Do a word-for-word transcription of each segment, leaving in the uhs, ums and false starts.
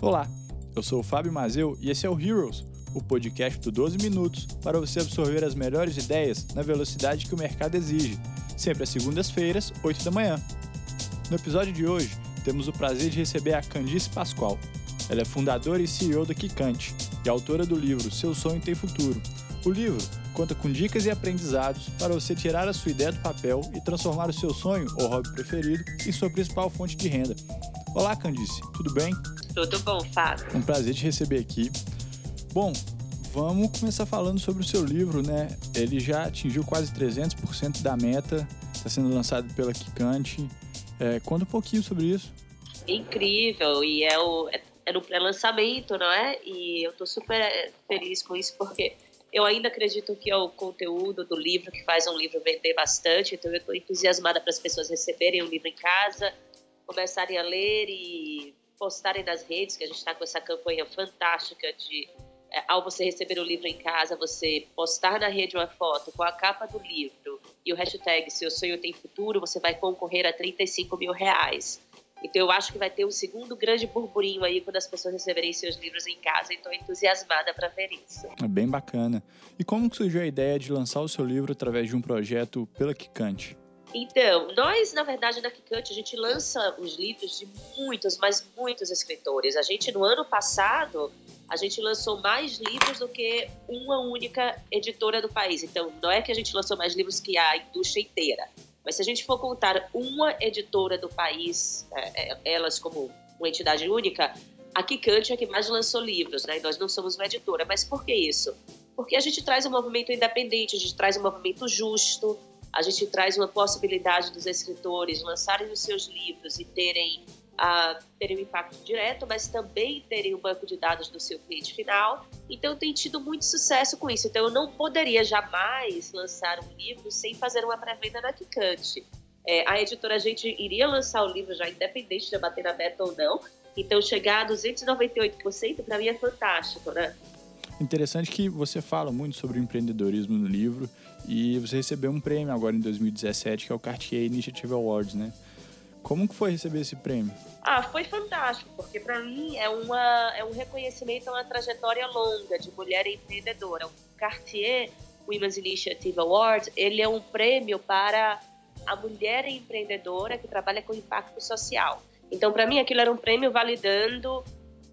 Olá, eu sou o Fábio Mazeu e esse é o Heroes, o podcast do doze minutos para você absorver as melhores ideias na velocidade que o mercado exige, sempre às segundas-feiras, oito da manhã. No episódio de hoje, temos o prazer de receber a Candice Pascoal. Ela é fundadora e C E O da Kikante e autora do livro Seu Sonho Tem Futuro. O livro conta com dicas e aprendizados para você tirar a sua ideia do papel e transformar o seu sonho ou hobby preferido em sua principal fonte de renda. Olá, Candice, tudo bem? Tudo bom, Fábio. Um prazer te receber aqui. Bom, vamos começar falando sobre o seu livro, né? Ele já atingiu quase trezentos por cento da meta, está sendo lançado pela Kikante. É, conta um pouquinho sobre isso. Incrível, e é, o, é, é no pré-lançamento, não é? E eu estou super feliz com isso, porque eu ainda acredito que é o conteúdo do livro que faz um livro vender bastante, então eu estou entusiasmada para as pessoas receberem o livro em casa, começarem a ler e postarem nas redes, que a gente está com essa campanha fantástica de, é, ao você receber o livro em casa, você postar na rede uma foto com a capa do livro e o hashtag Seu Sonho Tem Futuro, você vai concorrer a trinta e cinco mil reais. Então eu acho que vai ter um segundo grande burburinho aí quando as pessoas receberem seus livros em casa, e estou entusiasmada para ver isso. É bem bacana. E como surgiu a ideia de lançar o seu livro através de um projeto pela Kikante? Então, nós, na verdade, na Kikante, a gente lança os livros de muitos, mas muitos escritores. A gente, no ano passado, a gente lançou mais livros do que uma única editora do país. Então, não é que a gente lançou mais livros que a indústria inteira. Mas se a gente for contar uma editora do país, é, elas como uma entidade única, a Kikante é a que mais lançou livros, né? Nós não somos uma editora. Mas por que isso? Porque a gente traz um movimento independente, a gente traz um movimento justo, a gente traz uma possibilidade dos escritores lançarem os seus livros e terem, uh, terem um impacto direto, mas também terem um banco de dados do seu cliente final. Então, tem tido muito sucesso com isso. Então, eu não poderia jamais lançar um livro sem fazer uma pré-venda na Kikante. É, a editora, a gente iria lançar o livro já independente de bater na meta ou não. Então, chegar a duzentos e noventa e oito por cento, para mim, é fantástico, né? Interessante que você fala muito sobre o empreendedorismo no livro e você recebeu um prêmio agora em dois mil e dezessete, que é o Cartier Initiative Awards, né? Como que foi receber esse prêmio? Ah, foi fantástico, porque para mim é, uma, é um reconhecimento a uma trajetória longa de mulher empreendedora. O Cartier Women's Initiative Awards, ele é um prêmio para a mulher empreendedora que trabalha com impacto social. Então, para mim, aquilo era um prêmio validando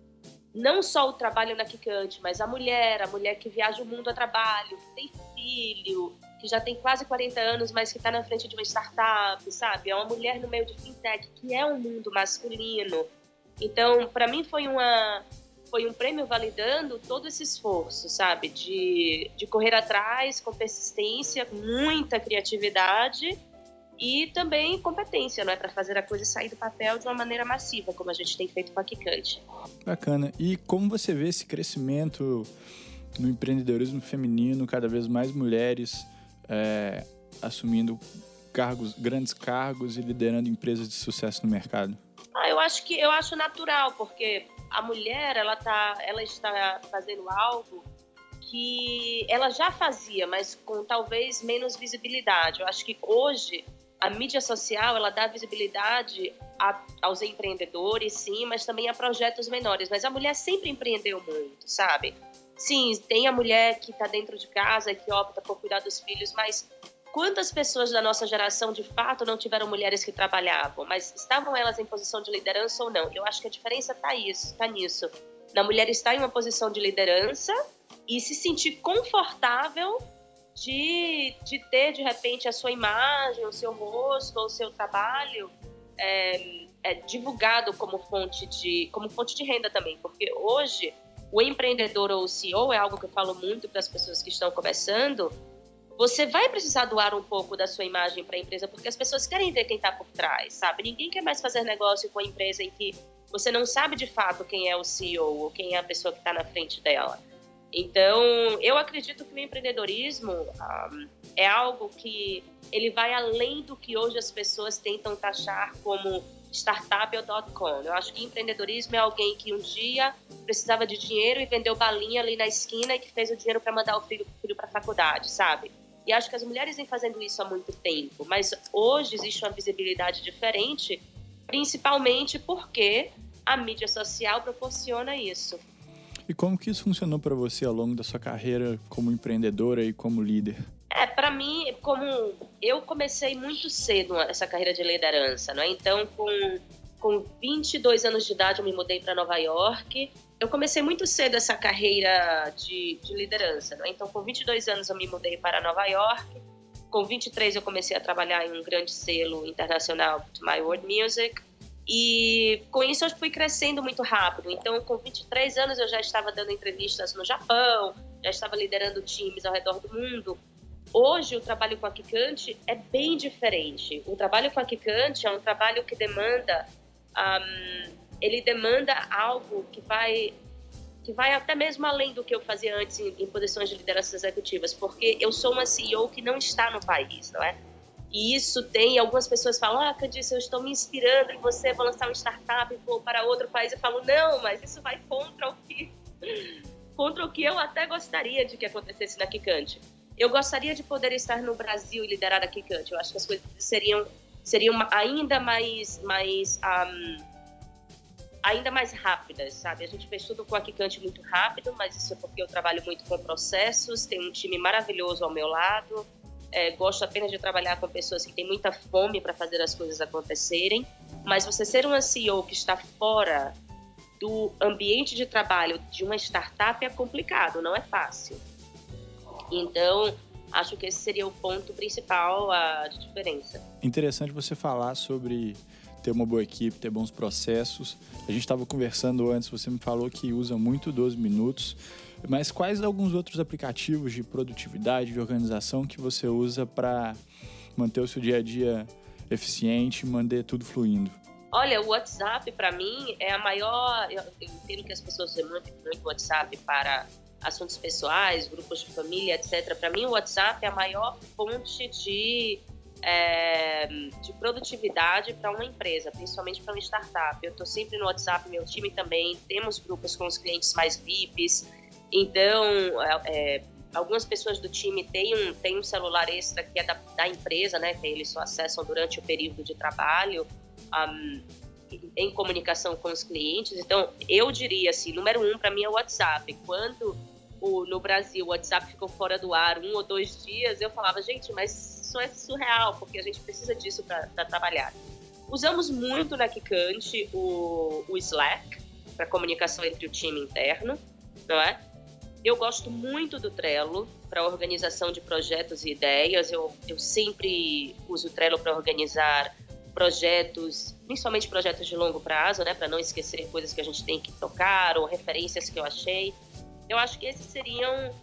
não só o trabalho na Kikante, mas a mulher, a mulher que viaja o mundo a trabalho, que tem filho, que já tem quase quarenta anos, mas que está na frente de uma startup, sabe? É uma mulher no meio de fintech, que é um mundo masculino. Então, para mim, foi, uma, foi um prêmio validando todo esse esforço, sabe? De, de correr atrás com persistência, muita criatividade e também competência, não é, para fazer a coisa sair do papel de uma maneira massiva, como a gente tem feito com a Kikante. Bacana. E como você vê esse crescimento no empreendedorismo feminino, cada vez mais mulheres é, assumindo cargos, grandes cargos e liderando empresas de sucesso no mercado? Ah, eu acho que eu acho natural, porque a mulher ela tá, ela está fazendo algo que ela já fazia, mas com talvez menos visibilidade. Eu acho que hoje a mídia social, ela dá visibilidade a, aos empreendedores, sim, mas também a projetos menores. Mas a mulher sempre empreendeu muito, sabe? Sim, tem a mulher que está dentro de casa, que opta por cuidar dos filhos, mas quantas pessoas da nossa geração, de fato, não tiveram mulheres que trabalhavam? Mas estavam elas em posição de liderança ou não? Eu acho que a diferença está isso, tá nisso. Na mulher estar em uma posição de liderança e se sentir confortável De, de ter, de repente, a sua imagem, o seu rosto, ou o seu trabalho é, é divulgado como fonte, de, como fonte de renda também. Porque hoje, o empreendedor ou o C E O, é algo que eu falo muito para as pessoas que estão começando, você vai precisar doar um pouco da sua imagem para a empresa, porque as pessoas querem ver quem está por trás, sabe? Ninguém quer mais fazer negócio com a empresa em que você não sabe de fato quem é o C E O ou quem é a pessoa que está na frente dela. Então, eu acredito que o empreendedorismo um, é algo que ele vai além do que hoje as pessoas tentam taxar como startup ou dot-com. Eu acho que empreendedorismo é alguém que um dia precisava de dinheiro e vendeu balinha ali na esquina e que fez o dinheiro para mandar o filho, filho para a faculdade, sabe? E acho que as mulheres vêm fazendo isso há muito tempo, mas hoje existe uma visibilidade diferente, principalmente porque a mídia social proporciona isso. E como que isso funcionou para você ao longo da sua carreira como empreendedora e como líder? É, para mim, como eu comecei muito cedo essa carreira de liderança, né? Então, com, com vinte e dois anos de idade, eu me mudei para Nova York. Eu comecei muito cedo essa carreira de, de liderança, né? Então, com vinte e dois anos, eu me mudei para Nova York. Com vinte e três, eu comecei a trabalhar em um grande selo internacional, My World Music. E com isso eu fui crescendo muito rápido. Então, com vinte e três anos, eu já estava dando entrevistas no Japão, já estava liderando times ao redor do mundo. Hoje, o trabalho com a Kikante é bem diferente. O trabalho com a Kikante é um trabalho que demanda... Um, ele demanda algo que vai, que vai até mesmo além do que eu fazia antes em, em posições de liderança executivas, porque eu sou uma C E O que não está no país, não é? E isso tem... Algumas pessoas falam, ah, Candice, eu estou me inspirando em você, vou lançar uma startup e vou para outro país. Eu falo, não, mas isso vai contra o que, contra o que eu até gostaria de que acontecesse na Kikante. Eu gostaria de poder estar no Brasil e liderar a Kikante. Eu acho que as coisas seriam, seriam ainda mais, mais, um, ainda mais rápidas, sabe? A gente fez tudo com a Kikante muito rápido, mas isso é porque eu trabalho muito com processos, tenho um time maravilhoso ao meu lado, é, gosto apenas de trabalhar com pessoas que têm muita fome para fazer as coisas acontecerem, mas você ser uma C E O que está fora do ambiente de trabalho de uma startup é complicado, não é fácil. Então, acho que esse seria o ponto principal a, de diferença. Interessante você falar sobre ter uma boa equipe, ter bons processos. A gente estava conversando antes, você me falou que usa muito doze minutos, mas quais alguns outros aplicativos de produtividade, de organização que você usa para manter o seu dia a dia eficiente e manter tudo fluindo? Olha, o WhatsApp, para mim, é a maior... Eu, eu entendo que as pessoas usam muito o WhatsApp para assuntos pessoais, grupos de família, etcétera. Para mim, o WhatsApp é a maior fonte de, é, de produtividade para uma empresa, principalmente para uma startup. Eu estou sempre no WhatsApp, meu time também, temos grupos com os clientes mais V I Ps, então, é, algumas pessoas do time têm um, têm um celular extra que é da, da empresa, né, que eles só acessam durante o período de trabalho, um, em comunicação com os clientes. Então, eu diria assim, número um para mim é o WhatsApp. Quando o, no Brasil o WhatsApp ficou fora do ar um ou dois dias, eu falava, gente, mas isso é surreal, porque a gente precisa disso para trabalhar. Usamos muito na Kikante o, o Slack para comunicação entre o time interno, não é? Eu gosto muito do Trello para organização de projetos e ideias. Eu, eu sempre uso o Trello para organizar projetos, principalmente projetos de longo prazo, né, para não esquecer coisas que a gente tem que tocar ou referências que eu achei. Eu acho que esses seriam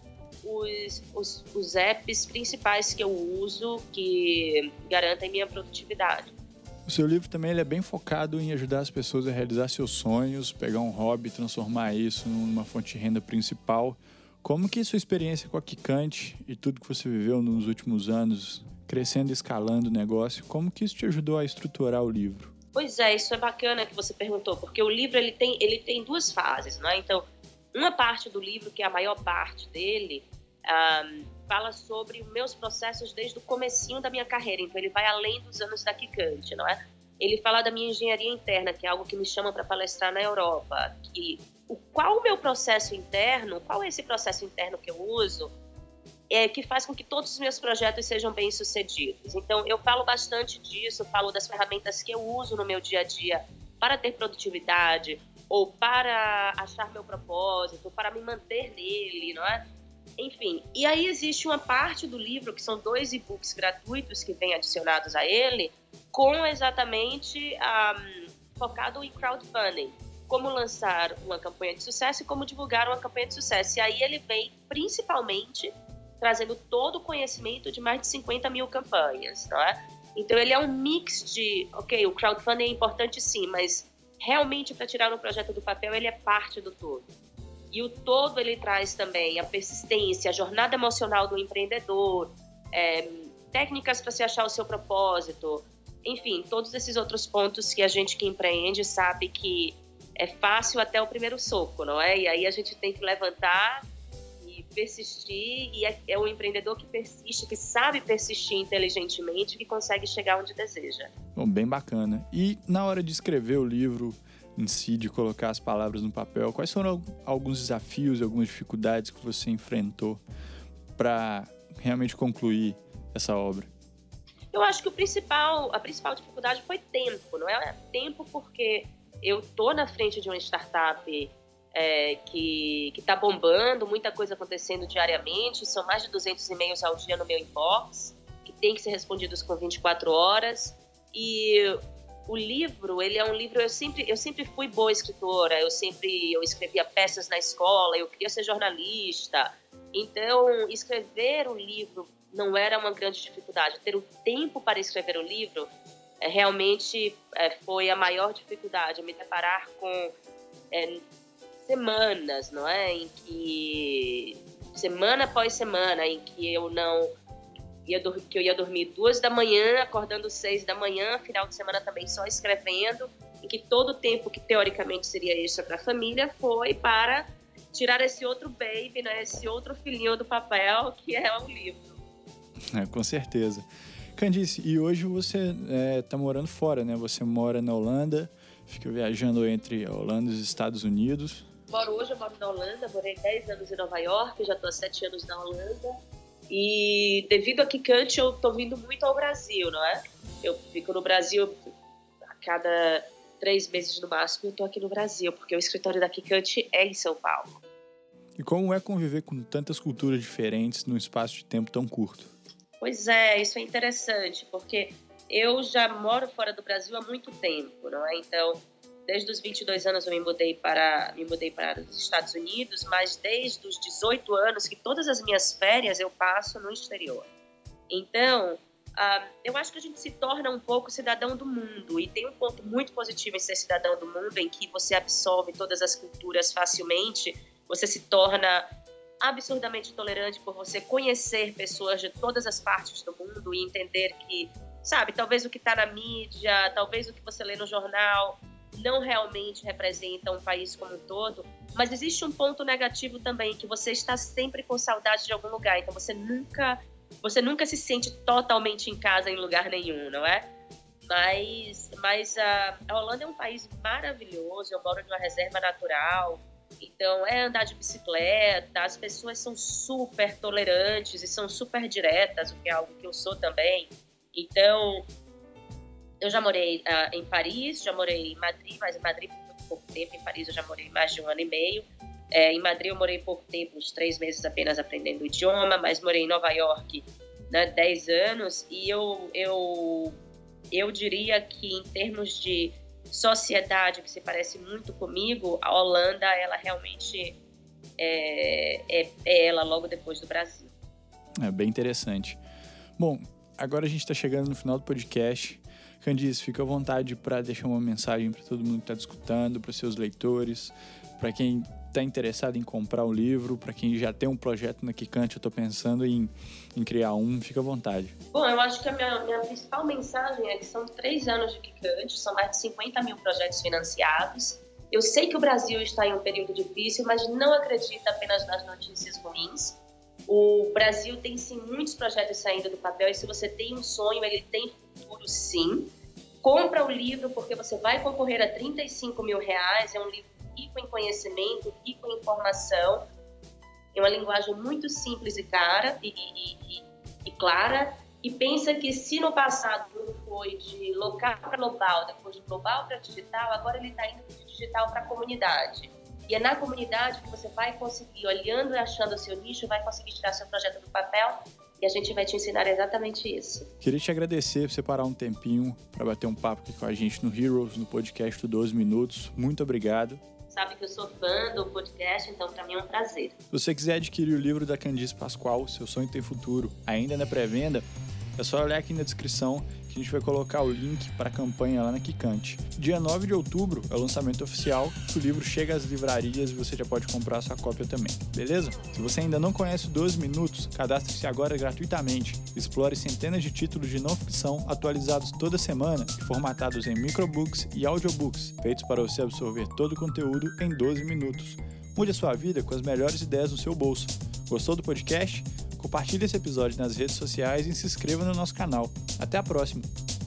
os, os, os apps principais que eu uso que garantem minha produtividade. O seu livro também ele é bem focado em ajudar as pessoas a realizar seus sonhos, pegar um hobby, transformar isso numa fonte de renda principal. Como que sua experiência com a Kikante e tudo que você viveu nos últimos anos, crescendo e escalando o negócio, como que isso te ajudou a estruturar o livro? Pois é, isso é bacana que você perguntou, porque o livro ele tem, ele tem duas fases, né? Então, uma parte do livro, que é a maior parte dele, um, fala sobre os meus processos desde o comecinho da minha carreira. Então, ele vai além dos anos da Kikante, não é? Ele fala da minha engenharia interna, que é algo que me chama para palestrar na Europa. E o, qual o meu processo interno, qual é esse processo interno que eu uso, é, que faz com que todos os meus projetos sejam bem-sucedidos. Então, eu falo bastante disso, falo das ferramentas que eu uso no meu dia a dia para ter produtividade, ou para achar meu propósito, para me manter nele, não é? Enfim, e aí existe uma parte do livro, que são dois e-books gratuitos que vêm adicionados a ele, com exatamente um, focado em crowdfunding, como lançar uma campanha de sucesso e como divulgar uma campanha de sucesso. E aí ele vem principalmente trazendo todo o conhecimento de mais de cinquenta mil campanhas, não é? Então ele é um mix de, ok, o crowdfunding é importante sim, mas realmente para tirar um projeto do papel ele é parte do todo. E o todo ele traz também a persistência, a jornada emocional do empreendedor, é, técnicas para se achar o seu propósito, enfim, todos esses outros pontos que a gente que empreende sabe que é fácil até o primeiro soco, não é? E aí a gente tem que levantar e persistir, e é, é o empreendedor que persiste, que sabe persistir inteligentemente, que consegue chegar onde deseja. Bom, bem bacana. E na hora de escrever o livro, em si, de colocar as palavras no papel. Quais foram alguns desafios, algumas dificuldades que você enfrentou para realmente concluir essa obra? Eu acho que o principal, a principal dificuldade foi tempo, não é? Tempo porque eu tô na frente de uma startup é, que está bombando, muita coisa acontecendo diariamente, são mais de duzentos e-mails ao dia no meu inbox, que tem que ser respondidos com vinte e quatro horas, e o livro, ele é um livro, eu sempre, eu sempre fui boa escritora, eu sempre eu escrevia peças na escola, eu queria ser jornalista, então escrever o livro não era uma grande dificuldade. Ter o tempo para escrever o livro é, realmente é, foi a maior dificuldade, me deparar com é, semanas, não é? Em que, semana após semana, em que eu não ia, que eu ia dormir duas da manhã, acordando seis da manhã, final de semana também só escrevendo, em que todo o tempo que teoricamente seria extra para a família foi para tirar esse outro baby, né? Esse outro filhinho do papel, que é o livro. É, com certeza. Candice, e hoje você está é, morando fora, né? Você mora na Holanda, fica viajando entre a Holanda e os Estados Unidos. Moro hoje, eu moro na Holanda, morei dez anos em Nova York, já estou há sete anos na Holanda. E devido a Kikante, eu estou vindo muito ao Brasil, não é? Eu fico no Brasil a cada três meses no máximo, eu estou aqui no Brasil, porque o escritório da Kikante é em São Paulo. E como é conviver com tantas culturas diferentes num espaço de tempo tão curto? Pois é, isso é interessante, porque eu já moro fora do Brasil há muito tempo, não é? Então, desde os vinte e dois anos eu me mudei para, me mudei para os Estados Unidos, mas desde os dezoito anos que todas as minhas férias eu passo no exterior. Então, uh, eu acho que a gente se torna um pouco cidadão do mundo, e tem um ponto muito positivo em ser cidadão do mundo, em que você absorve todas as culturas facilmente, você se torna absurdamente tolerante por você conhecer pessoas de todas as partes do mundo e entender que, sabe, talvez o que está na mídia, talvez o que você lê no jornal não realmente representa um país como um todo, mas existe um ponto negativo também, que você está sempre com saudade de algum lugar, então você nunca, você nunca se sente totalmente em casa em lugar nenhum, não é? Mas, mas a, a Holanda é um país maravilhoso, eu moro numa reserva natural, então é andar de bicicleta, as pessoas são super tolerantes e são super diretas, o que é algo que eu sou também. Então, eu já morei uh, em Paris, já morei em Madrid, mas em Madrid por muito pouco tempo, em Paris eu já morei mais de um ano e meio. É, em Madrid eu morei pouco tempo, uns três meses apenas aprendendo o idioma, mas morei em Nova York, né, dez anos, e eu, eu, eu diria que em termos de sociedade que se parece muito comigo, a Holanda, ela realmente é, é, é ela logo depois do Brasil. É bem interessante. Bom, agora a gente está chegando no final do podcast. Candice, fica à vontade para deixar uma mensagem para todo mundo que está escutando, para os seus leitores, para quem está interessado em comprar o livro, para quem já tem um projeto na Kikante, eu estou pensando em, em criar um, fica à vontade. Bom, eu acho que a minha, minha principal mensagem é que são três anos de Kikante, são mais de cinquenta mil projetos financiados. Eu sei que o Brasil está em um período difícil, mas não acredita apenas nas notícias ruins. O Brasil tem sim muitos projetos saindo do papel, e se você tem um sonho, ele tem futuro sim. Compra o livro, porque você vai concorrer a trinta e cinco mil reais, é um livro rico em conhecimento, rico em informação, é uma linguagem muito simples e, cara, e, e, e, e clara, e pensa que se no passado o mundo foi de local para global, depois de global para digital, agora ele está indo de digital para a comunidade. E é na comunidade que você vai conseguir, olhando e achando o seu nicho, vai conseguir tirar seu projeto do papel, e a gente vai te ensinar exatamente isso. Queria te agradecer por você parar um tempinho para bater um papo aqui com a gente no Heroes, no podcast do doze minutos. Muito obrigado. Sabe que eu sou fã do podcast, então para mim é um prazer. Se você quiser adquirir o livro da Candice Pascoal, Seu Sonho Tem Futuro, ainda na pré-venda, é só olhar aqui na descrição que a gente vai colocar o link para a campanha lá na Kikante. Dia nove de outubro é o lançamento oficial, o livro chega às livrarias e você já pode comprar a sua cópia também, beleza? Se você ainda não conhece o doze minutos, cadastre-se agora gratuitamente. Explore centenas de títulos de não ficção atualizados toda semana e formatados em microbooks e audiobooks, feitos para você absorver todo o conteúdo em doze minutos. Mude a sua vida com as melhores ideias no seu bolso. Gostou do podcast? Compartilhe esse episódio nas redes sociais e se inscreva no nosso canal. Até a próxima!